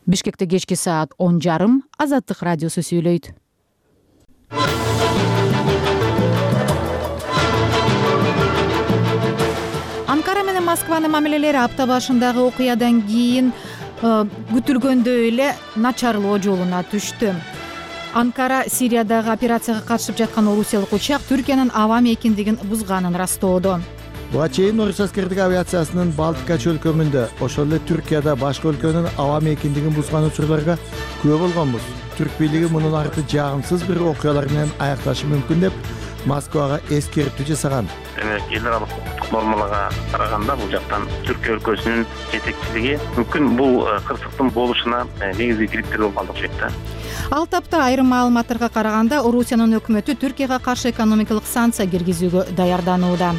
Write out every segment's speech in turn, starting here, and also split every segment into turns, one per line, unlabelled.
Бишкекте кечки саат 10:30 Азаттык радиосу сүйлөйт. Анкара менен Москванын мамилелери апта башындагы окуядан кийин күтүлгөндөй эле начарлоо жолуна түштү. Анкара Сириядагы операцияга катышып жаткан орусиялык учак Түркиянын аба мейкиндигин бузганын растоодо.
Буга чейин Орус аскердик авиациясынын Балтика чөлкөмүндө, ошол эле Түркияда башка өлкөнүн аба мейкиндигин бузган учурларга күбө болгонбуз. Түрк бийлиги мунун арты жагымсыз бир окуялар менен аякташы мүмкүн деп Москвага эскертүү жасаган.
Эл аралык укуктук нормаларга караганда бул жактан Түркия өлкөсүнүн жетекчилиги мүмкүн бул кырсыктын болушуна негизги криптер болуп калды да.
Ал тапта айрым маалыматтарга караганда Орусиянын өкмөтү Түркияга каршы экономикалык санкция киргизүүгө даярданууда.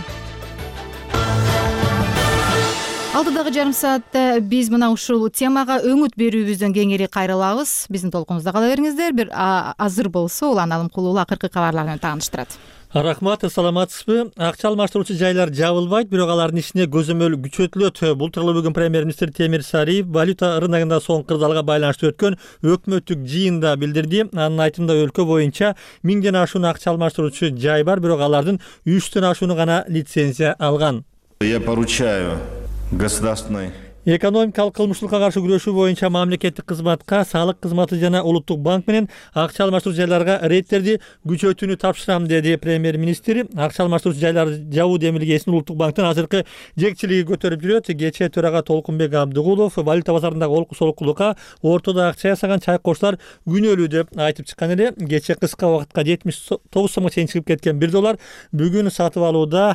Алдыдагы жарым саатта биз мына ушул темага өңүт берүүбүздөн кеңири кайрылабыз. Биздин толкунубузда кала бериңиздер. Бир азыр болсо Улан Алымкулуу акыркы кабарлар менен тааныштырат.
Рахмат, саламатсызбы? Акча алмаштыруучу жайлар жабылбайт, бирок алардын ишине көзөмөл күчөтүлөт. Бул тууралуу бүгүн премьер-министр Темир Сариев валюта рыногунда соңку кырдаалга байланыштуу өткөн өкмөттүк жыйында билдирди. Анын айтымында өлкө боюнча 1000ден ашуун акча алмаштыруучу жай бар, бирок алардын 3төн ашууну гана лицензия алган.
Я поручаю государственной
Экономикалык кылмыштуулукка каршы күрөшүү боюнча мамлекеттик кызматка, салык кызматы жана улуттук банк менен акча алмаштыруу жайларга рейдтерди күчөтүүнү тапшырам, деди премьер-министр. Акча алмаштыруу жайлар жабуу демилгесин улуттук банктын азыркы жетекчилиги көтөрүп жүрөт. Кечээ төрага Толкунбек Абдыгулов валюта базарындагы олку-солкулукка ортодо акча ясаган чайкоштор күнөөлүү деп айтып чыккан эле. Кечээ кыска убакытка 79 сомго чейин чыгып кеткен $1 бүгүн сатып алууда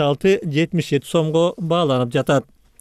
76-77 сомго бааланып жатат.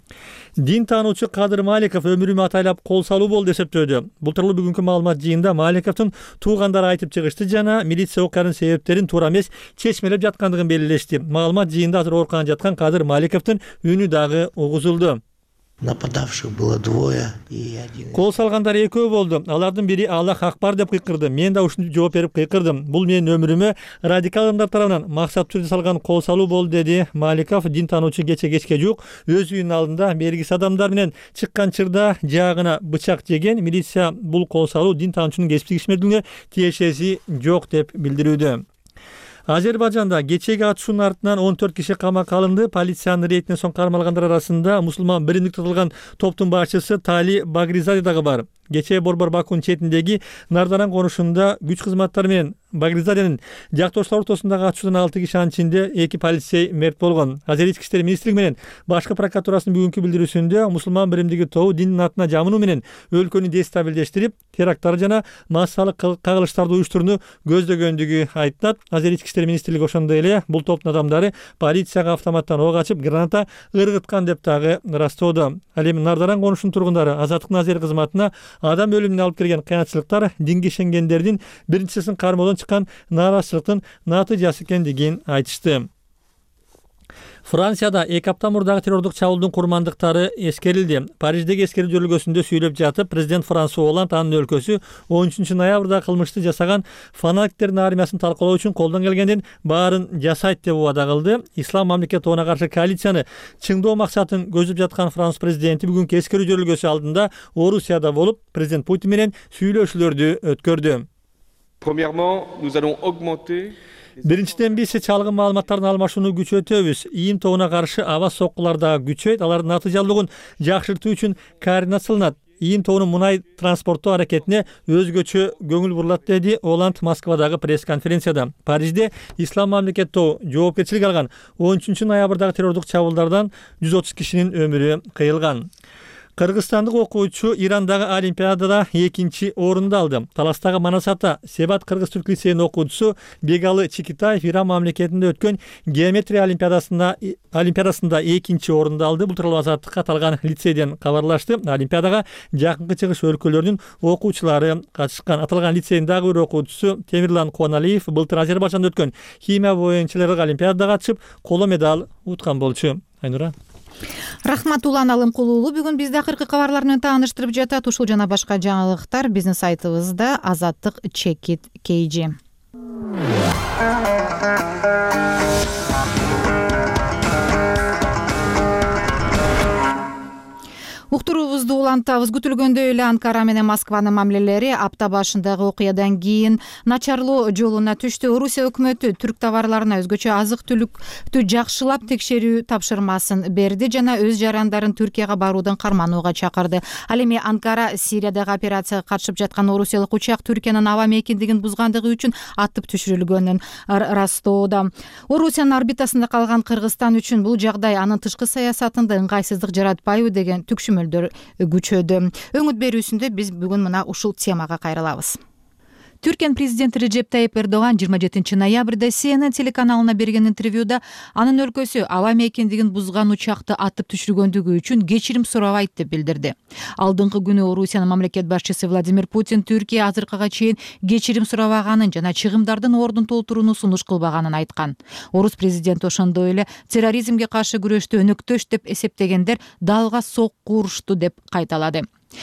Дин таануучу Кадыр Маликов өмүрүмө атайлап кол салуу болду деп эсептөөдү. Бул тууралуу бүгүнкү маалымат жыйында Маликовдун туугандары айтып чыгышты жана милиция окуянын себептерин туура эмес чечмелеп жаткандыгын белгилешти. Маалымат жыйында азыр ооруканада жаткан Кадыр Маликовдун үнү дагы угузулду.
Нападавших было 2 и 1.
Кол салгандар экөө болду. Алардын бири Аллах акбар деп кыйкырды. Мен да ушинтип жооп берип кыйкырдым. Бул менин өмүрүмө радикал адамдар тарабынан максаттуу түрдө салган кол салуу болду, деди Маликов. Дин таануучу кечке жуук өз үйүнүн алдында белгисиз адамдар менен чыккан чырда жаагына бычак жеген. Милиция бул кол салуу дин таануучунун кесиптик ишмердүүлүгүнө тиешеси жок деп билдирүүдө. Азербайжанда кечеги атышуунун артынан 14 киши камакка алынды. Полициянын рейдине соң кармалгандар арасында мусулман биримдик тутулган топтун башчысы Тали Багризаде дагы бар. Кечээ Борбор Бакунун четиндеги Нардаран конушунда күч кызматтары менен Багризаденин жактоошулар ортосундагы атышуудан 6 киши, анын ичинде 2 полицей мерт болгон. Азер ички иштер министрлиги менен башкы прокуратурасынын бүгүнкү билдирүүсүндө мусулман биримдиги тобу диндин атына жамынуу менен өлкөнү дестабилдештирип, теракттар жана массалык кагылыштарды уюштурууну көздөгөндүгү айтылат. Азер ички иштер министрлиги ошондой эле бул топтун адамдары полицияга автоматтан ок ачып, граната ыргыткан деп дагы растоодо. Ал эми Нардаран конушунун тургундары Азаттыктын Азер кызматына адам өлүмүнө алып келген кыянчылыктар динге ишенгендердин биринчисин кармоодон чыккан нааразычылыктын натыйжасы экендигин айтышты. Францияда 2 апта мурдагы террордук чабуулдун курмандыктары эскерилди. Париждеги эскерүү жөрөлгөсүндө сүйлөп жатып, президент Франсуа Оланд анын өлкөсү 13 ноябрда кылмышты жасаган фанатиктердин армиясын талкалоо үчүн колдон келгендин баарын жасайт деп убада кылды. Ислам мамлекет тобуна каршы коалицияны чыңдоо максатын көздөп жаткан Франс президенти бүгүнкү эскерүү жөрөлгөсү алдында Орусияда болуп, президент Путин менен сүйлөшүүлөрдү өткөрдү.
Premièrement, nous allons augmenter.
Биринчиден биз чалгын маалыматтардын алмашууну күчөтөбүз. ИИМ тобуна каршы аба соккулар дагы күчөйт. Алардын натыйжалуулугун жакшыртуу үчүн координацияланат. ИИМ тобунун мунай транспорттоо аракетине өзгөчө көңүл бурулат, деди Оланд Москвадагы пресс-конференцияда. Парижде Ислам мамлекет тобу жоопкерчилик алган 13 ноябрдагы террордук чабуулдардан 130 кишинин өмүрү кыйылган. Кыргызстандык окуучу Ирандагы олимпиадада 2-чи орунду алды. Таластагы Манасата Себат кыргыз-түрк лицейинин окуучусу Бегалы Чикитаев Иран мамлекетинде өткөн геометрия олимпиадасында 2-чи орунду алды. Бул тууралуу Азаттыкка аталган лицейден кабарлашты. Олимпиадага жакынкы чыгыш өлкөлөрүнүн окуучулары катышкан. Аталган лицейдин дагы бир окуучусу Темирлан Куаналиев былтыр Азербайжанда өткөн химия боюнча олимпиадага катышып коло медаль уткан болчу. Айнура.
Рахмат, Улан Алымкулуу бүгүн бизди акыркы кабарлар менен тааныштырып жатат. Ушул жана башка жаңылыктар биздин сайтыбызда azattik.kg. Уктуруубуз Чогуңузду улантабыз. Күтүлгөндөй эле Анкара менен Москванын мамилелери апта башындагы окуядан кийин начарлоо жолуна түштү. Орусия өкмөтү түрк товарларына өзгөчө азык-түлүктү жакшылап текшерүү тапшырмасын берди жана өз жарандарын Түркияга баруудан карманууга чакырды. Ал эми Анкара Сириядагы операцияга катышып жаткан орусиялык учак Түркиянын аба мейкиндигин бузгандыгы үчүн атып түшүрүлгөнүн ырастоодо. Орусиянын орбитасында калган Кыргызстан үчүн бул жагдай анын тышкы саясатында ыңгайсыздык жаратпайбы деген түкшүмөлдөр күчөдү. Өңүт берүүсүндө биз бүгүн мына ушул темага кайрылабыз. Түркиянын президенти Режеп Тайип Эрдоган 27 ноябрда CNN телеканалына берген интервьюда анын өлкөсү аба мейкиндигин бузган учакты атып түшүргөндүгү үчүн кечирим сурабайт деп билдирди. Алдыңкы күнү Орусиянын мамлекет башчысы Владимир Путин Түркия азыркыга чейин кечирим сурабаганын жана чыгымдардын ордун толтурууну сунуш кылбаганын айткан. Орус президенти ошондой эле терроризмге каршы күрөштү өнөктөш деп эсептегендер далга сокку урушту деп кайталады.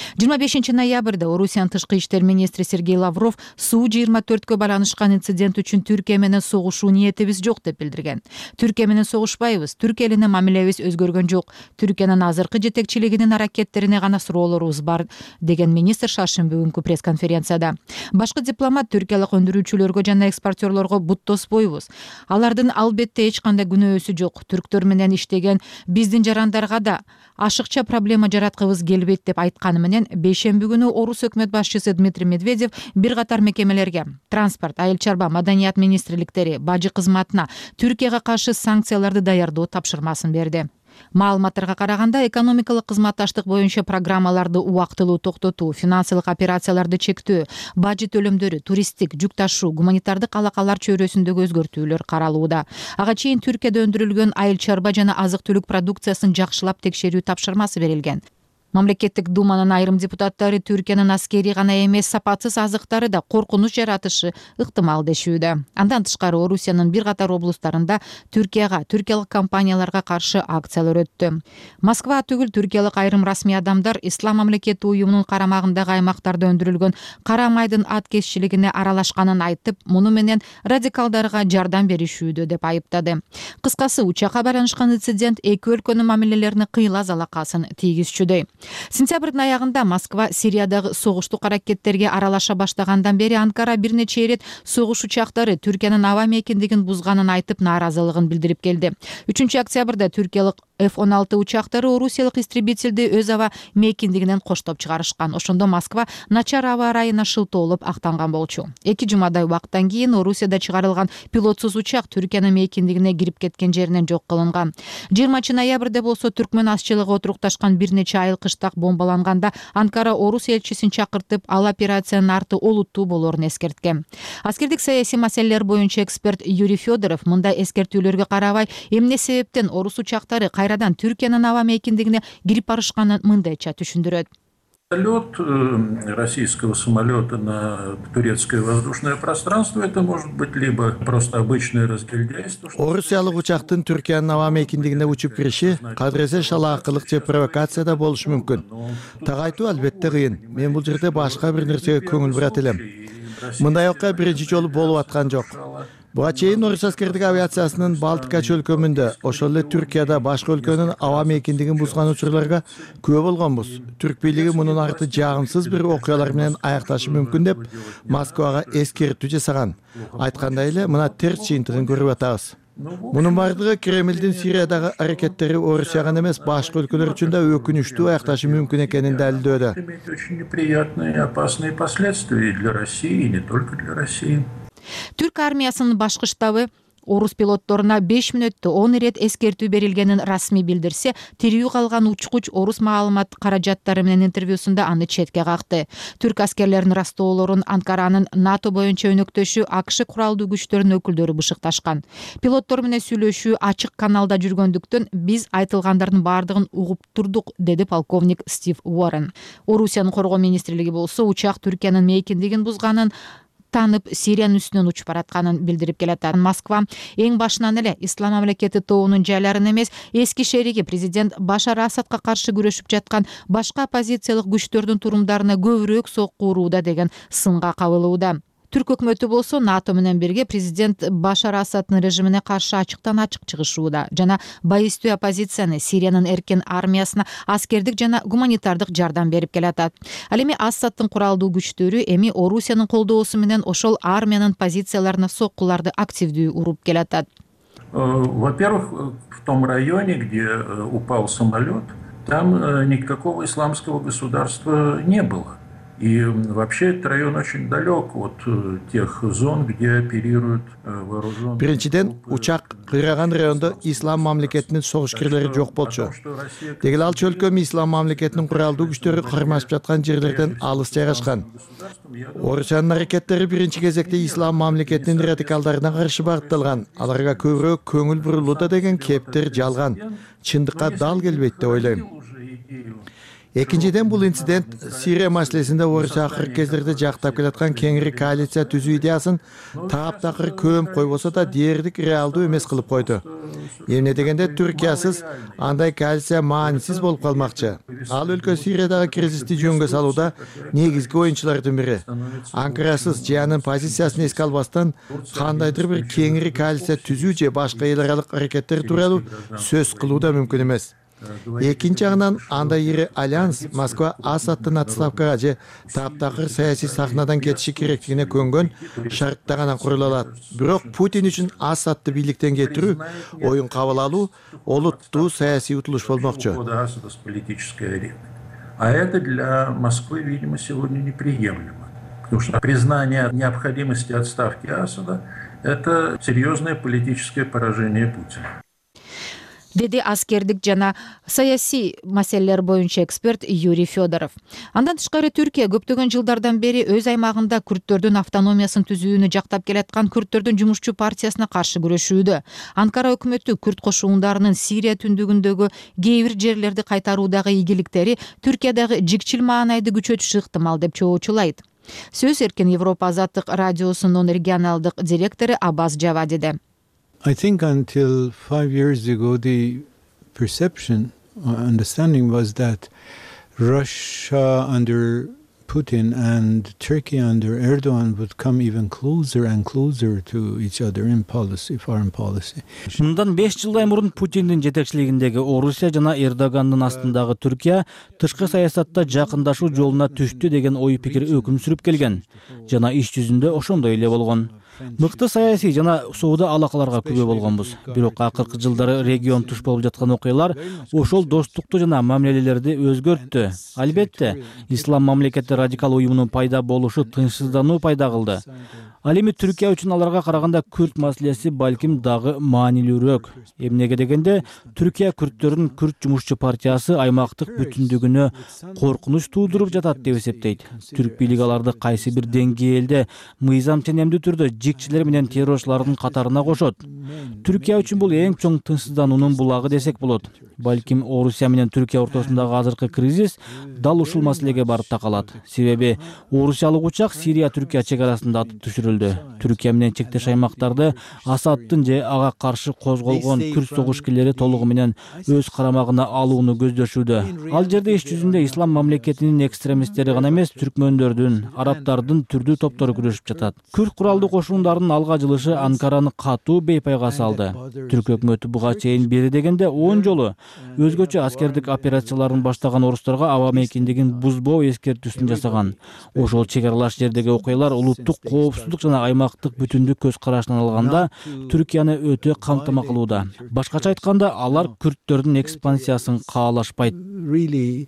25 ноябрда Орусиянын тышкы иштер министри Сергей Лавров Су-24кө байланышкан инцидент үчүн Түркия менен согушуу ниетибиз жок деп билдирген. Түркия менен согушпайбыз, Түркия менен мамилебиз өзгөргөн жок. Түркиянын азыркы жетекчилигинин аракеттерине гана суроолорубуз бар деген министр шаршемби күнкү пресс-конференцияда. Башкы дипломат түркиялык өндүрүүчүлөргө жана экспортерлорго бут тоспойбуз. Алардын албетте эч кандай күнөөсү жок. Түрктөр менен иштеген биздин жарандарга да ашыкча проблема жараткыбыз келбейт деп айткан менен бейшемби күнү Орус өкмөт башчысы Дмитрий Медведев бир катар мекемелерге транспорт, айыл чарба, маданият министрликтери, бажы кызматына Түркияга каршы санкцияларды даярдоо тапшырмасын берди. Маалыматтарга караганда экономикалык кызматташтык боюнча программаларды убактылуу токтотуу, финансылык операцияларды чектөө, бажы төлөмдөрү, туристтик, жүк ташуу, гуманитардык алакалар чөйрөсүндөгү өзгөртүүлөр каралууда. Ага чейин Түркияда өндүрүлгөн айыл чарба жана азык-түлүк продукциясын жакшылап текшерүү тапшырмасы берилген. Мамлекеттик думанын айрым депутаттары Түркиянын аскери гана эмес сапатсыз азыктары да коркунуч жаратышы ыктымал дешүүдө. Андан тышкары Орусиянын бир катар облустарында Түркияга, түркиялык компанияларга каршы акциялар өттү. Москва түгүл түркиялык айрым расмий адамдар Ислам мамлекети уюмунун карамагындагы аймактарда өндүрүлгөн кара майдын ат кесчилигине аралашканын айтып, муну менен радикалдарга жардам беришүүдө деп айыптады. Кыскасы, учакка байланышкан инцидент эки өлкөнүн мамилелерине кыйла залакасын тийгизчүдөй. Сентябрдын аягында Москва Сириядагы согуштук аракеттерге аралаша баштагандан бери Анкара бир нече ирет согуш учактары Түркиянын аба мейкиндигин бузганын айтып нааразылыгын билдирип келди. 3 октябрда түркиялык F-16 учактары орусиялык истребительди өз аба мейкиндигинен коштоп чыгарышкан. Ошондо Москва начар аба ырайына шылтоолуп актанган болчу. 2 жумадай убакыттан кийин Орусияда чыгарылган пилотсуз учак Түркиянын мейкиндигине кирип кеткен жеринен жок кылынган. 20 ноябрда болсо түркмөн азчылыгы отурукташкан бир нече айыл кыштак бомбаланганда Анкара Орус элчисин чакыртып, ал операциянын арты олуттуу болоорун эскерткен. Аскердик саясий маселелер боюнча эксперт Юрий Федоров мындай эскертүүлөргө карабай, эмне себептен орус учактары кайрадан Түркиянын аба мейкиндигине кирип барышканын мындайча түшүндүрөт.
Лёт российского самолета на турецкое воздушное пространство — это может быть либо просто обычное разгильдяйство.
Орусиялык учактын Түркиянын аба мейкиндигине учуп кириши кадыресе шалаакылык же провокация да болушу мүмкүн. Тагайтуу албетте кыйын. Мен бул жерде башка бир нерсеге көңүл бурат элем. Мындай окуя биринчи жолу болуп аткан жок. Буга чейин Орус аскердик авиациясынын Балтика чөлкөмүндө, ошол эле Түркияда башка өлкөнүн аба мейкиндигин бузган учурларга күбө болгонбуз. Түрк бийлиги мунун арты жагымсыз бир окуялар менен аякташы мүмкүн деп Москвага эскертүү жасаган. Айткандай эле, мына терс жыйынтыгын көрүп атабыз. Мунун бардыгы Кремлдин Сириядагы аракеттери Орусияга эмес, башка өлкөлөр үчүн да өкүнүчтүү аякташы мүмкүн экенин далилдөөдө.
Очень неприятные и опасные последствия для России, и не только для России.
Түрк армиясынын башкы штабы орус пилотторуна 5 мүнөттө 10 ирет эскертүү берилгенин расмий билдирсе, тирүү калган учкуч орус маалымат каражаттары менен интервьюсунда аны четке какты. Түрк аскерлеринин растоолорун Анкаранын НАТО боюнча өнөктөшү АКШ куралдуу күчтөрүнүн өкүлдөрү бышыкташкан. Пилоттор менен сүйлөшүү ачык каналда жүргөндүктөн биз айтылгандардын баардыгын угуп турдук, деди полковник Стив Уоррен. Орусиянын коргоо министрлиги болсо учак Түркиянын мейкиндигин бузганын танып, Сириянын үстүнөн учуп баратканын билдирип келатат. Москва эң башынан эле Ислам мамлекети тобунун жайларын эмес, эски шериги президент Башар Асадка каршы күрөшүп жаткан башка оппозициялык күчтөрдүн турумдарына көбүрөөк сокку урууда деген сынга кабылууда. Түрк өкмөтү болсо НАТО менен бирге президент Башар Асаддын режимине каршы ачыктан ачык чыгышууда жана байыстуу оппозицияны, Сириянын эркен армиясына аскердик жана гуманитардык жардам берип келатат. Ал эми Асаддын куралдуу күчтөрү эми Орусиянын колдоосу менен ошол армиянын позицияларына соккуларды активдүү уруп келатат.
Во-первых, в том районе, где упал самолет, там никакого исламского государства не было. И вообще этот район очень далек от тех зон, где оперируют вооруженные.
Биринчиден, учак кыйраган районда ислам мамлекетинин согушкерлери жок болчу. Дегил ал чөлкөм ислам мамлекетинин куралдуу күчтөрү кармашып жаткан жерлерден алыс жайгашкан. Орусиянын аракеттери биринчи кезекте ислам мамлекетинин радикалдарына каршы багытталган. Аларга көбүрөөк көңүл бурулууда деген кептер жалган. Чындыкка дал келбейт деп ойлойм. Экинчиден, бул инцидент Сирия маселесинде Орусия акыркы кездерде жактап келаткан кеңири коалиция түзүү идеясын таптакыр көм койбосо да дээрлик реалдуу эмес кылып койду. Эмне дегенде Түркиясыз андай коалиция маанисиз болуп калмакчы. Ал өлкө Сириядагы кризисти жөнгө салууда негизги оюнчулардын бири. Анкарасыз же анын позициясын эске албастан кандайдыр бир кеңири коалиция түзүү же башка эл аралык аракеттер тууралуу сөз кылуу да мүмкүн эмес. Экинчи жагынан андай ири альянс Москва Асаддын отставкага же таптакыр саясий сахнадан кетиши керектигине көнгөн шартта гана курула алат. Бирок Путин үчүн Асадды бийликтен кетирүү, оюн кабыл алуу олуттуу саясий утулуш болмокчу.
А это для Москвы, видимо, сегодня неприемлемо. Потому что признание необходимости отставки Асада – это серьезное политическое поражение Путина.
Деди аскердик жана саясий маселелер боюнча эксперт Юрий Федоров. Андан тышкары Түркия көптөгөн жылдардан бери өз аймагында күрттөрдүн автономиясын түзүүнү жактап келаткан күрттөрдүн жумушчу партиясына каршы күрөшүүдө. Анкара өкмөтү күрт кошундарынын Сирия түндүгүндөгү кээ бир жерлерди кайтаруудагы ийгиликтери Түркиядагы жикчил маанайды күчөтүшү ыктымал деп чоочулайт. Сөз эркен Европа азаттык радиосунун регионалдык директору Аббас Джавадиде.
I think until 5 years ago, the perception, understanding was that Russia under Putin and Turkey under Erdogan would come even closer and closer to each other in policy, foreign policy.
Мындан 5 жылдай мурун Путиндин жетекчилигиндеги Орусия жана Эрдогандын астындагы Түркия тышкы саясатта жакындашуу жолуна түштү деген ой пикир өкүм сүрүп келген. Жана иш жүзүндө ошондой эле болгон. Мыкты саясий жана сууда алакаларга күбө болгонбуз. Бирок акыркы жылдары регион туш болуп жаткан окуялар ошол достукту жана мамилелерди өзгөрттү. Албетте, ислам мамлекети радикал уюмунун пайда болушу тынчсыздануу пайда кылды. Ал эми Түркия үчүн аларга караганда күрт маселеси балким дагы маанилүүрөөк. Эмнеге дегенде, Түркия күрттөрүнүн күрт жумушчу партиясы аймактык бүтүндүгүнө коркунуч туудуруп жатат деп эсептейт. Түрк бийлиги аларды кайсы бир деңгээлде мыйзам ченемдүү түрдө жикчилер менен террорчулардын катарына кошот. Түркия үчүн бул эң чоң тынчсыздануунун булагы десек болот. Балким Орусия менен Түркия ортосундагы азыркы кризис дал ушул маселеге барып такалат. Себеби орусиялык учак Сирия Түркия чек арасында атып түшүрүлдү. Түркия менен чектеш аймактарды Асаддын же ага каршы козголгон күрт согушкерлери толугу менен өз карамагына алууну көздөшүүдө. Ал жерде иш жүзүндө ислам мамлекетинин экстремисттери гана эмес, түркмөндөрдүн, арабтардын түрдүү топтору күрөшүп жатат. Күрт куралдуу кошундардын алга жылышы Анкараны катуу бейпайга салды. Түрк өкмөтү буга чейин бери дегенде 10 жолу өзгөчө аскердик операцияларын баштаган орустарга аба мейкиндигин бузбоо эскертүүсүн жасаган. Ошол чек аралаш жердеги окуялар улуттук коопсуздук жана аймактык бүтүндүк көз карашынан алганда Түркияны өтө камтыма кылууда. Башкача айтканда, алар күрттөрдүн экспансиясын каалашпайт.
Really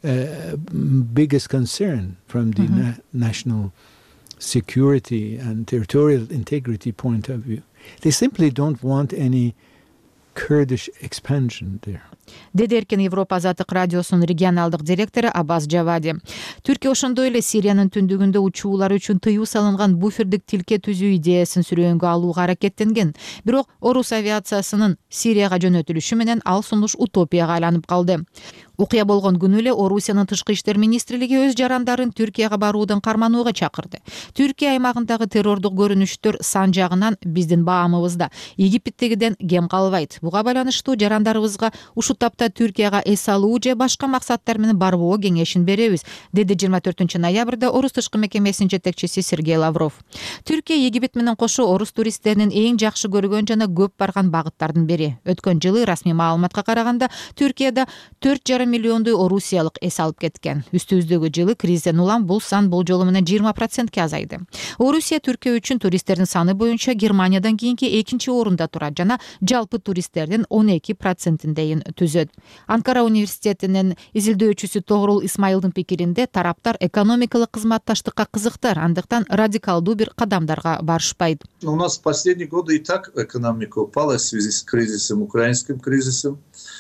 biggest concern from the national security and territorial integrity point of view. They simply don't want any Kurdish expansion there.
Деди эркен Европа азаттык радиосунун регионалдык директору Аббас Джавади. Түркия ошондой эле Сириянын түндүгүндө учуулар үчүн тыюу салынган буфердик тилке түзүү идеясын сүрөөнгө алууга аракеттенген. Бирок орус авиациясынын Сирияга жөнөтүлүшү менен ал сунуш утопияга айланып калды. Окуя болгон күнү эле Орусиянын тышкы иштер министрлиги өз жарандарын Түркияга баруудан карманууга чакырды. Түркия аймагындагы террордук көрүнүштөр сан жагынан биздин баамыбызда Египеттегиден кем калбайт. Буга байланыштуу жарандарыбызга ушул ушул тапта Түркияга эс алуу же башка максаттар менен барбоо кеңешин беребиз, деди 24 ноябрда Орус тышкы мекемесинин жетекчиси Сергей Лавров. Түркия Египет менен кошо орус туристтеринин эң жакшы көргөн жана көп барган багыттардын бири. Өткөн жылы расмий маалыматка караганда Түркияда 4,5 миллиондой орусиялык эс алып кеткен. Үстүбүздөгү жылы кризистен улам бул сан бул жолу менен 20%ке азайды. Орусия Түркия үчүн туристтердин саны боюнча Германиядан кийинки экинчи орунда турат жана жалпы туристтердин 12%-дейин түзөт. Анкара университетинин изилдөөчүсү Тогрул Исмайылдын пикиринде тараптар экономикалык кызматташтыкка кызыктар, андыктан радикалдуу бир кадамдарга барышпайт.
У нас в последние годы и так экономика упала в связи с кризисом, украинским кризисом.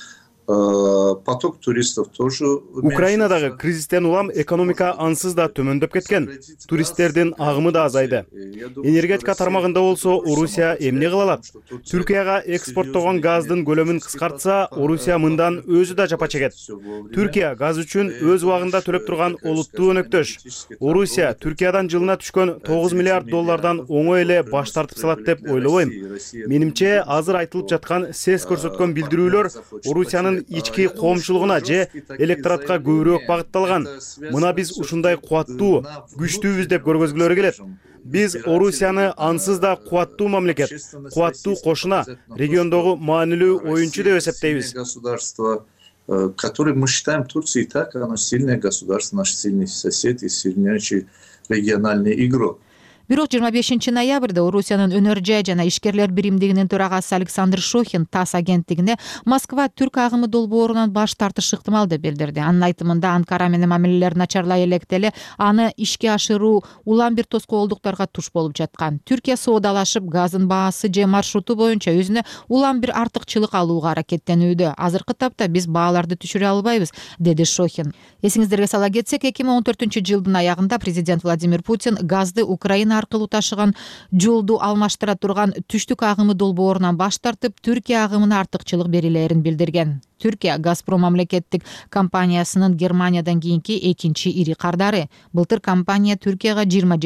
Поток туристов тоже.
Украинадагы кризистен улам экономика ансыз да төмөндөп кеткен. Туристтердин агымы да азайды. Энергетика тармагында болсо Орусия эмне кыла алат? Түркияга экспорттогон газдын көлөмүн кыскартса, Орусия мындан өзү да жапа чегет. Түркия газ үчүн өз убагында төлөп турган олуттуу өнөктөш. Орусия Түркиядан жылына түшкөн 9 миллиард доллардан оңой эле баш тартып салат деп ойлобойм. Менимче азыр айтылып жаткан сес көрсөткөн билдирүүлөр Орусиянын ички коомчулугуна же электоратка көбүрөөк багытталган. Мына биз ушундай кубаттуу, күчтүүбүз деп көргөзгүлөрү келет. Биз Орусияны ансыз да кубаттуу мамлекет, кубаттуу кошуна, региондогу маанилүү оюнчу деп эсептейбиз.
Который мы считаем Турция и так, оно сильное государство, наш сильный сосед и сильнейший региональный игрок.
Бирок 25 ноябрда Орусиянын өнөр жай жана ишкерлер биримдигинин төрагасы Александр Шохин ТАСС агенттигине Москва түрк агымы долбоорунан баш тартышы ыктымал деп билдирди. Анын айтымында Анкара менен мамилелер начарлай электеле аны ишке ашыруу улам бир тоскоолдуктарга туш болуп жаткан. Түркия соодалашып газдын баасы же маршруту боюнча өзүнө улам бир артыкчылык алууга аракеттенүүдө. Азыркы тапта биз бааларды түшүрө албайбыз, деди Шохин. Эсиңиздерге сала кетсек, 2014-жылдын аягында президент Владимир Путин газды Украина аркылуу ташыган жолду алмаштыра турган түштүк агымы долбоорунан баш тартып, Түркия агымына артыкчылык берилерин билдирген. Түркия Газпром мамлекеттик компаниясынын Германиядан кийинки экинчи ири кардары. Былтыр компания Түркияга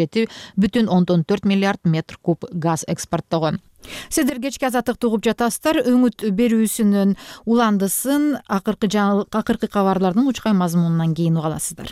27,4 миллиард метр куб газ экспорттогон. Сиздер кечки азаттыкты угуп жатасыздар. Өңүт берүүсүнүн уландысын акыркы кабарлардын учкай мазмунунан кийин уга аласыздар.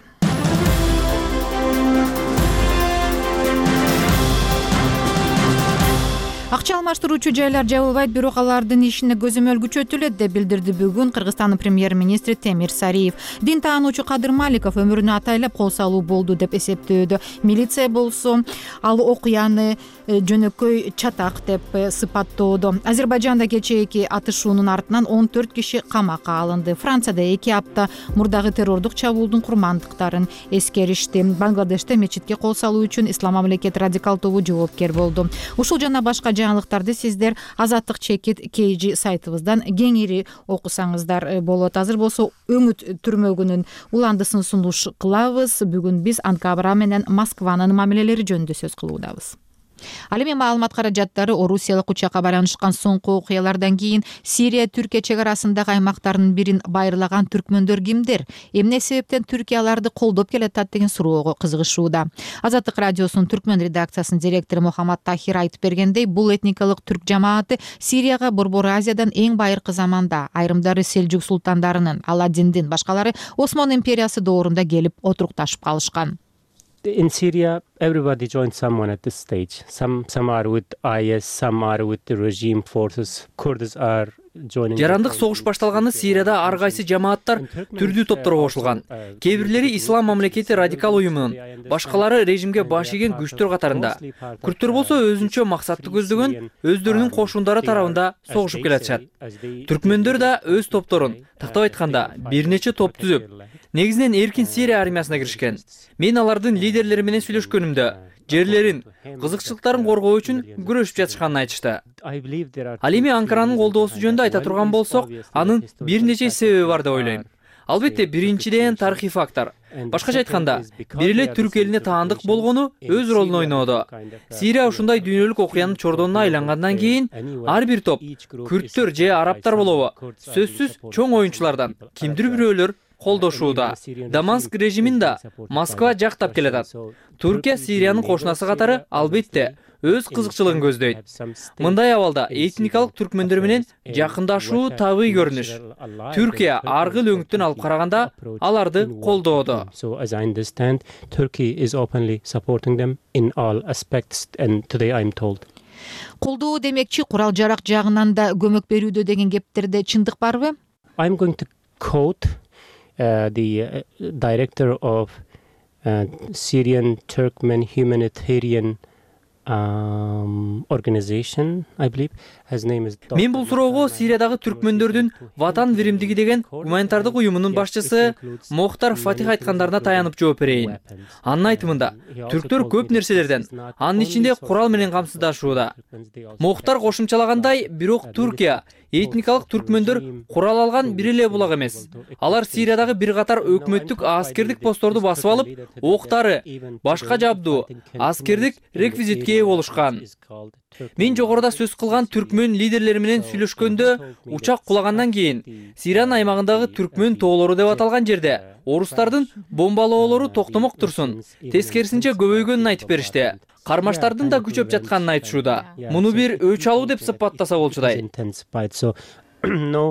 Акча алмаштыруучу жайлар жабылбайт, бирок алардын ишине көзөмөл күчөтүлөт деп билдирди бүгүн Кыргызстандын премьер-министри Темир Сариев. Дин таануучу Кадыр Маликов өмүрүнө атайлап кол салуу болду деп эсептөөдө. Милиция болсо ал окуяны жөнөкөй чатак деп сыпаттоодо. Азербайжанда кечээки атышуунун артынан 14 киши камакка алынды. Францияда 2 апта мурдагы террордук чабуулдун курмандыктарын эскеришти. Бангладеште мечитке кол салуу үчүн Ислам мамлекет радикал тобу жоопкер болду. Ушул жана башка жаңылыктарды сиздер Азаттык чекит KG сайтыбыздан кеңири окусаңыздар болот. Азыр болсо өңүт түрмөгүнүн уландысын сунуш кылабыз. Бүгүн биз Анкара менен Москванын мамилелери жөнүндө сөз кылуудабыз. Ал эми маалымат каражаттары Орусиялык учакка байланышкан соңку окуялардан кийин Сирия Түркия чек арасындагы аймактардын бирин байырлаган түркмөндөр кимдер? Эмне себептен Түркия аларды колдоп келатат деген суроого кызыгышууда. Азаттык радиосунун түркмөн редакциясынын директору Мухаммад Тахир айтып бергендей, бул этникалык түрк жамааты Сирияга Борбор Азиядан эң байыркы заманда айрымдары Селжук султандарынын, Аладдиндин, башкалары Осман империясы доорунда келип отурукташып калышкан.
In Syria, everybody joined someone at this stage. Some are with IS, some are with the regime forces. Kurds are joining.
Жарандык согуш башталганы Сирияда ар кайсы жамааттар түрдүү топторго кошулган. Кээ бирлери Ислам мамлекети радикал уюмунун, башкалары режимге баш ийген күчтөр катарында. Күрттөр болсо өзүнчө максатты көздөгөн өздөрүнүн кошундары тарабында согушуп келатышат. Түркмөндөр да өз топторун, тактап айтканда, бир нече топ түзүп, негизинен эркин Сирия армиясына киришкен. Мен алардын лидерлери менен сүйлөшкөнүмдө жерлерин, кызыкчылыктарын коргоо үчүн күрөшүп жатышканын айтышты. Ал эми Анкаранын колдоосу жөнүндө айта турган болсок, анын бир нече себеби бар деп ойлойм. Албетте, биринчиден тарыхый фактор. Башкача айтканда, бир эле түрк элине таандык болгону өз ролун ойноодо. Сирия ушундай дүйнөлүк окуянын чордонуна айлангандан кийин ар бир топ, күрттөр же арабтар болобу, сөзсүз чоң оюнчулардан кимдир бирөөлөр колдошууда. Дамаск режимин да Москва жактап келатат. Түркия Сириянын кошунасы катары албетте өз кызыкчылыгын көздөйт. Мындай абалда этникалык түркмөндөр менен жакындашуу табый көрүнүш. Түркия аргыл өңүттөн алып караганда аларды колдоодо.
So as I understand, Turkey is openly supporting them in all aspects, and today I'm told.
Колдоо демекчи курал жарак жагынан да көмөк берүүдө деген кептерде чындык барбы?
I'm going to quote the director of Syrian Turkmen Humanitarian organization, I believe. His name is
Мен бул суроого Сириядагы түркмөндөрдүн Ватан биримдиги деген гуманитардык уюмунун башчысы Мохтар Фатих айткандарына таянып жооп берейин. Анын айтымында, түрктөр көп нерселерден, анын ичинде курал менен камсыздашууда. Мохтар кошумчалагандай, бирок Түркия этникалык түркмөндөр курал алган бир эле булак эмес. Алар Сириядагы бир катар өкмөттүк аскердик постторду басып алып, октары, башка жабдуу, аскердик реквизитке ээ болушкан. Мен жогоруда сөз кылган түркмөн лидерлери менен сүйлөшкөндө учак кулагандан кийин Сириянын аймагындагы түркмөн тоолору деп аталган жерде орустардын бомбалоолору токтомок турсун, тескерисинче көбөйгөнүн айтып беришти. Кармаштардын да күчөп жатканын айтышууда. Муну бир өч алуу деп сыпаттаса болчудай.
So no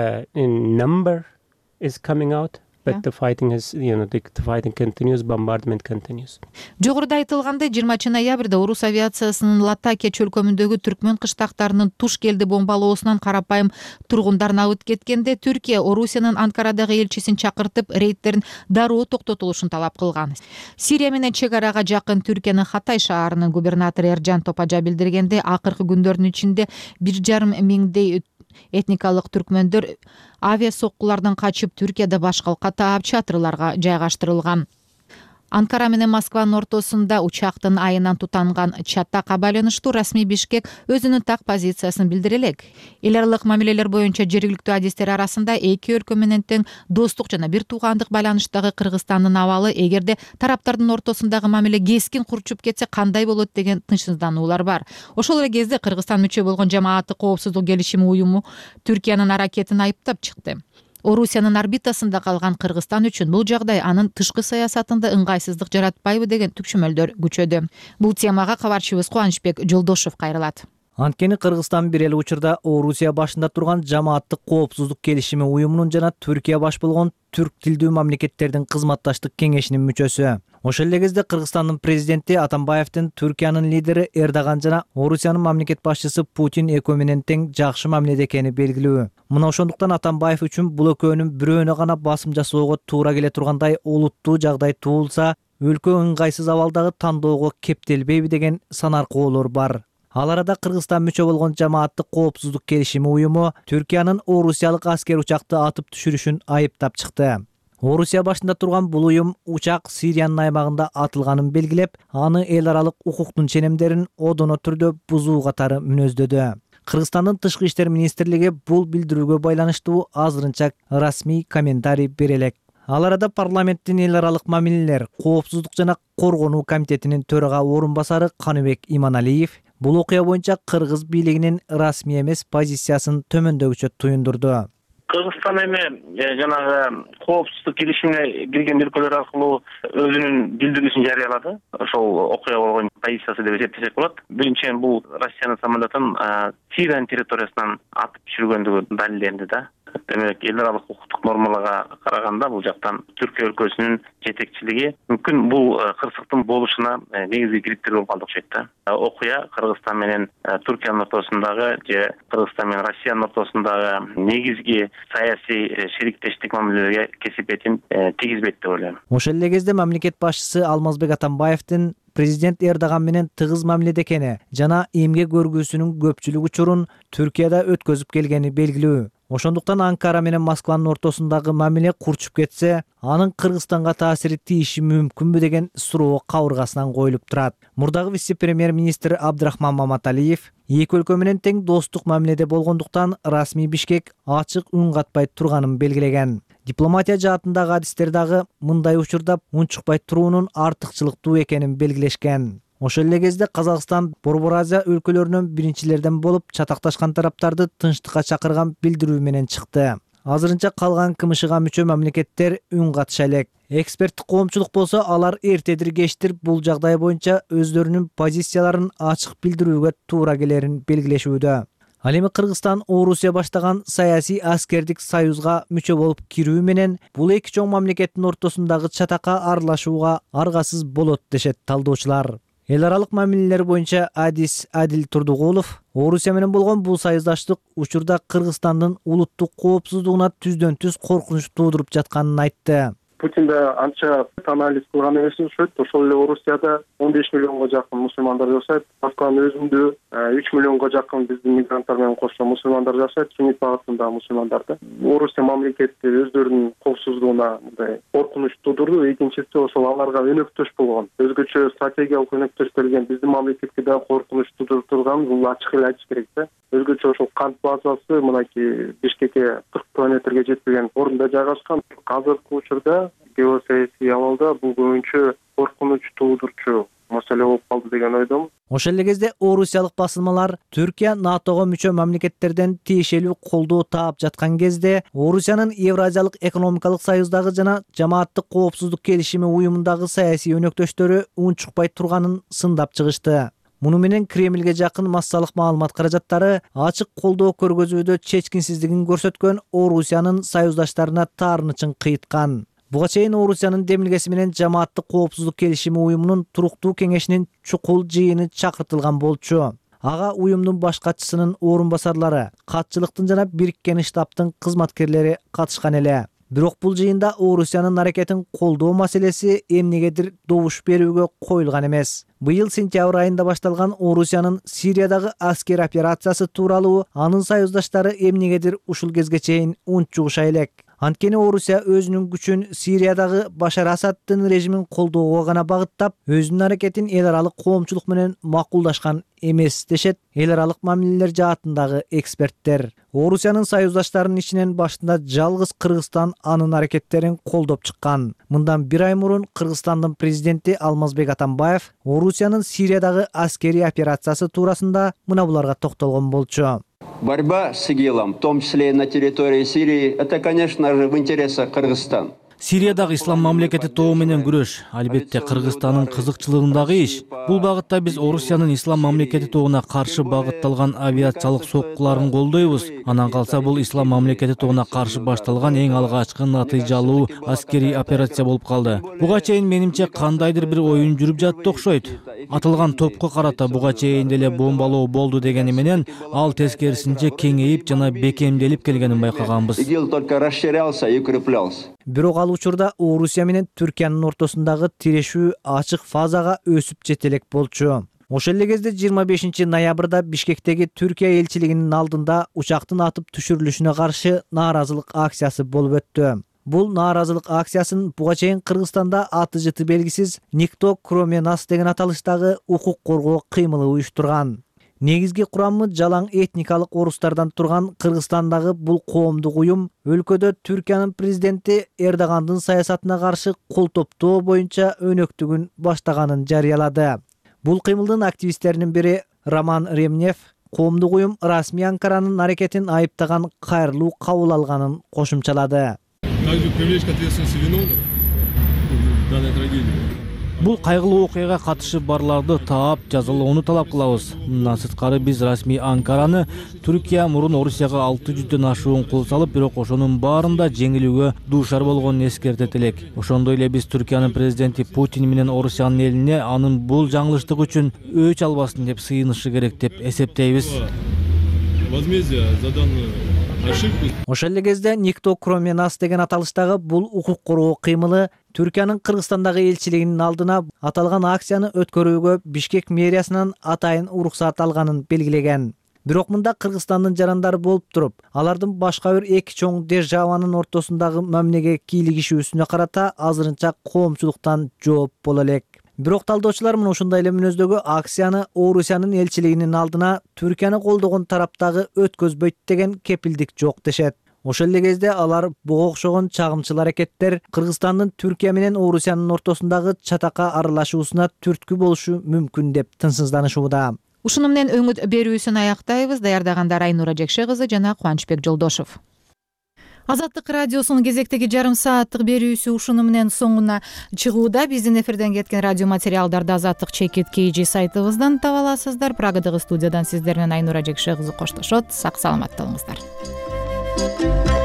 number is coming out. But the fighting is, the fighting continues, bombardment continues.
Жогоруда айтылгандай 20 ноябрда орус авиациясынын Латакия чөлкөмүндөгү түркмөн кыштактарынын туш келди бомбалоосунан карапайым тургундар абыт кеткенде Түркия Орусиянын Анкарадагы элчисин чакыртып рейдтерин дароо токтотулушун талап кылган. Сирия менен чек арага жакын Түркиянын Хатай шаарынын губернатору Эржан Топажа билдиргенде, акыркы күндөрдүн ичинде 1,5 миңдей этникалык түркмөндөр авиа соккулардан качып Түркияда башкалка таап чатырларга жайгаштырылган. Анкара менен Москванын ортосунда учактын айынан тутанган чатакка байланыштуу расмий Бишкек өзүнүн так позициясын билдире элек. Эл аралык мамилелер боюнча жергиликтүү адистер арасында эки өлкө менен тең достук жана бир туугандык байланыштагы Кыргызстандын абалы эгерде тараптардын ортосундагы мамиле кескин курчуп кетсе кандай болот деген тынчсыздануулар бар. Ошол эле кезде Кыргызстан мүчө болгон Жамааттык коопсуздук келишими уюму Түркиянын аракетин айыптап чыкты. Орусиянын орбитасында калган Кыргызстан үчүн бул жагдай анын тышкы саясатында ыңгайсыздык жаратпайбы деген түкчөмөлдөр күчөдү. Бул темага кабарчыбыз Кубанычбек Жолдошов кайрылат.
Анткени Кыргызстан бир эле учурда Орусия башында турган Жамааттык коопсуздук келишими уюмунун жана Түркия баш болгон түрк тилдүү мамлекеттердин кызматташтык кеңешинин мүчөсү. Ошол эле кезде Кыргызстандын президенти Атамбаевдин Түркиянын лидери Эрдоган жана Орусиянын мамлекет башчысы Путин экөө менен тең жакшы мамиледе экени белгилүү. Мына ошондуктан Атамбаев үчүн бул экөөнүн бирөөнө гана басым жасоого туура келе тургандай олуттуу жагдай туулса, өлкө ыңгайсыз абалдагы тандоого кептелбейби деген санаркоолор бар. Ал арада Кыргызстан мүчө болгон Жамааттык коопсуздук келишими уюму Түркиянын орусиялык аскер учакты атып түшүрүшүн айыптап чыкты. Орусия башында турган бул уюм учак Сириянын аймагында атылганын белгилеп, аны эл аралык укуктун ченемдерин одоно түрдө бузуу катары мүнөздөдү. Кыргызстандын тышкы иштер министрлиги бул билдирүүгө байланыштуу азырынча расмий комментарий бере элек. Ал арада парламенттин эл аралык мамилелер, коопсуздук жана коргонуу комитетинин төрага орун басары Каныбек Иманалиев бул окуя боюнча кыргыз бийлигинин расмий эмес позициясын төмөндөгүчө туюндурду.
Кыргызстан эми жанагы коопсуздук келишимине кирген өлкөлөр аркылуу өзүнүн билдирүүсүн жарыялады. Ошол окуя болгон позициясы деп эсептесек болот. Биринчиден бул Россиянын самолетун Сирия территориясынан атып түшүргөндүгү далилденди да. Демек, эл аралык укуктук нормаларга караганда бул жактан Түркия өлкөсүнүн жетекчилиги мүмкүн бул кырсыктын болушуна негизги криптер болуп калды окшойт да. Окуя Кыргызстан менен Түркиянын ортосундагы же Кыргызстан менен Россиянын ортосундагы негизги саясий шериктештик мамилелерге кесипетин тийгизбейт деп ойлойм.
Ошол эле кезде мамлекет башчысы Алмазбек Атамбаевдин президент Эрдоган менен тыгыз мамиледе экени жана эмгек көргүүсүнүн көпчүлүк учурун Түркияда өткөзүп келгени белгилүү. Ошондуктан Анкара менен Москванын ортосундагы мамиле курчуп кетсе, анын Кыргызстанга таасири тийиши мүмкүнбү деген суроо кабыргасынан коюлуп турат. Мурдагы вице-премьер-министр Абдрахман Маматалиев эки өлкө менен тең достук мамиледе болгондуктан расмий Бишкек ачык үн катпай турганын белгилеген. Дипломатия жаатындагы адистер дагы мындай учурда унчукпай туруунун артыкчылыктуу экенин белгилешкен. Ошол эле кезде Казакстан Борбор Азия өлкөлөрүнүн биринчилерден болуп чатакташкан тараптарды тынчтыкка чакырган билдирүү менен чыкты. Азырынча калган КМШга мүчө мамлекеттер үн катыша элек. Эксперттик коомчулук болсо алар эртедир кечтир бул жагдай боюнча өздөрүнүн позицияларын ачык билдирүүгө туура келерин белгилешүүдө. Ал эми Кыргызстан Орусия баштаган саясий аскердик союзга мүчө болуп кирүү менен бул эки чоң мамлекеттин ортосундагы чатакка аралашууга аргасыз болот дешет талдоочулар. Эл аралык мамилелер боюнча адис Адил Турдугулов Орусия менен болгон бул союздаштык учурда Кыргызстандын улуттук коопсуздугуна түздөн түз коркунуч туудуруп жатканын айтты.
Путин да анча анализ кылган эмес окшойт. Ошол эле Орусияда 15 миллионго жакын мусулмандар жашайт. Москванын өзүндө 3 миллионго жакын биздин мигранттар менен кошо мусулмандар жашайт. Суннит багытындагы мусулмандар. Орусия мамлекети өздөрүнүн коопсуздугуна мындай коркунуч туудурду. Экинчиси ошол аларга өнөктөш болгон. Өзгөчө стратегиялык өнөктөш берген биздин мамлекетке да коркунуч туудуруп турган, бул ачык эле айтыш керек да. Өзгөчө ошол кант базасы мынакей Бишкекке 40 километрге жетпеген орунда жайгашкан. Азыркы учурда геосаясий абалда бул көбүнчө коркунуч туудурчу маселе болуп калды деген ойдомун.
Ошол эле кезде орусиялык басылмалар Түркия НАТОго мүчө мамлекеттерден тиешелүү колдоо таап жаткан кезде Орусиянын Евразиялык экономикалык союздагы жана жамааттык коопсуздук келишими уюмундагы саясий өнөктөштөрү унчукпай турганын сындап чыгышты. Муну менен Кремлге жакын массалык маалымат каражаттары ачык колдоо көргөзүүдө чечкинсиздигин көрсөткөн Орусиянын союздаштарына таарынычын кыйткан. Буга чейин Орусиянын демилгеси менен жамааттык коопсуздук келишими уюмунун туруктуу кеңешинин чукул жыйыны чакыртылган болчу. Ага уюмдун баш катчысынын орун басарлары, катчылыктын жана бириккен штабтын кызматкерлери катышкан эле. Бирок бул жыйында Орусиянын аракетин колдоо маселеси эмнегедир добуш берүүгө коюлган эмес. Быйыл сентябрь айында башталган Орусиянын Сириядагы аскер операциясы тууралуу анын союздаштары эмнегедир ушул кезге чейин унчугуша элек. Анткени Орусия өзүнүн күчүн Сириядагы Башар Асаддын режимин колдоого гана багыттап, өзүнүн аракетин эл аралык коомчулук менен макулдашкан эмес дешет эл аралык мамилелер жаатындагы эксперттер. Орусиянын союздаштарынын ичинен башында жалгыз Кыргызстан анын аракеттерин колдоп чыккан. Мындан бир ай мурун Кыргызстандын президенти Алмазбек Атамбаев Орусиянын Сириядагы аскерий операциясы туурасында мына буларга токтолгон болчу.
Борьба с ИГИЛом, в том числе и на территории Сирии, это, конечно же, в интересах Кыргызстана.
Сириядагы ислам мамлекети тобу менен күрөш албетте Кыргызстандын кызыкчылыгындагы иш. Бул багытта биз Орусиянын ислам мамлекети тобуна каршы багытталган авиациялык соккуларын колдойбуз. Анан калса бул ислам мамлекети тобуна каршы башталган эң алгачкы натыйжалуу аскерий операция болуп калды. Буга чейин менимче кандайдыр бир оюн жүрүп жатты окшойт. Атылган топко карата буга чейин деле бомбалоо болду дегени менен ал тескерисинче кеңейип жана бекемделип келгенин байкаганбыз.
ИГИЛ только расширялся и укреплялся.
Бирок ал учурда Орусия менен Түркиянын ортосундагы тирешүү ачык фазага өсүп жетелек болчу. Ошол эле кезде 25 ноябрда Бишкектеги Түркия элчилигинин алдында учактын атып түшүрүлүшүнө каршы нааразылык акциясы болуп өттү. Бул нааразылык акциясын буга чейин Кыргызстанда аты жыты белгисиз Никто кроме нас деген аталыштагы укук коргоо кыймылы уюштурган. Негизги курамы жалаң этникалык орустардан турган Кыргызстандагы бул коомдук уюм өлкөдө Түркиянын президенти Эрдогандын саясатына каршы кол топтоо боюнча өнөктүгүн баштаганын жарыялады. Бул кыймылдын активисттеринин бири Роман Ремнев коомдук уюм расмий Анкаранын аракетин айыптаган кайрылуу кабыл алганын кошумчалады.
Бул кайгылуу окуяга катышы барларды таап жазалоону талап кылабыз. Мындан сырткары биз расмий Анкараны Түркия мурун Орусияга 600дөн ашуун кол салып, бирок ошонун баарында жеңилүүгө дуушар болгонун эскертет элек. Ошондой эле биз Түркиянын президенти Путин менен Орусиянын элине анын бул жаңылыштык үчүн өч албасын деп сыйынышы керек деп эсептейбиз.
Ошол эле кезде Никто кроме нас деген аталыштагы бул укук коргоо кыймылы Түркиянын Кыргызстандагы элчилигинин алдына аталган акцияны өткөрүүгө Бишкек мэриясынан атайын уруксат алганын белгилеген. Бирок мында Кыргызстандын жарандары болуп туруп, алардын башка бир эки чоң державанын ортосундагы мамилеге кийлигишүүсүнө карата азырынча коомчулуктан жооп боло элек. Бирок талдоочулар мына ушундай эле мүнөздөгү акцияны Орусиянын элчилигинин алдына Түркияны колдогон тараптагы өткөзбөйт деген кепилдик жок дешет. Ошол эле кезде алар буга окшогон чагымчыл аракеттер Кыргызстандын Түркия менен Орусиянын ортосундагы чатакка аралашуусуна түрткү болушу мүмкүн деп тынчсызданышууда.
Ушуну менен өңүт берүүсүн аяктайбыз. Даярдагандар Айнура Жекше кызы жана Кубанычбек Жолдошов. Азаттык радиосунун кезектеги жарым сааттык берүүсү ушуну менен соңуна чыгууда. Биздин эфирден кеткен радио материалдарды Азаттык чекит KG сайтыбыздан таба аласыздар. Прагадагы студиядан сиздер менен Айнура Жекше кызы коштошот. Сак саламатта болуңуздар.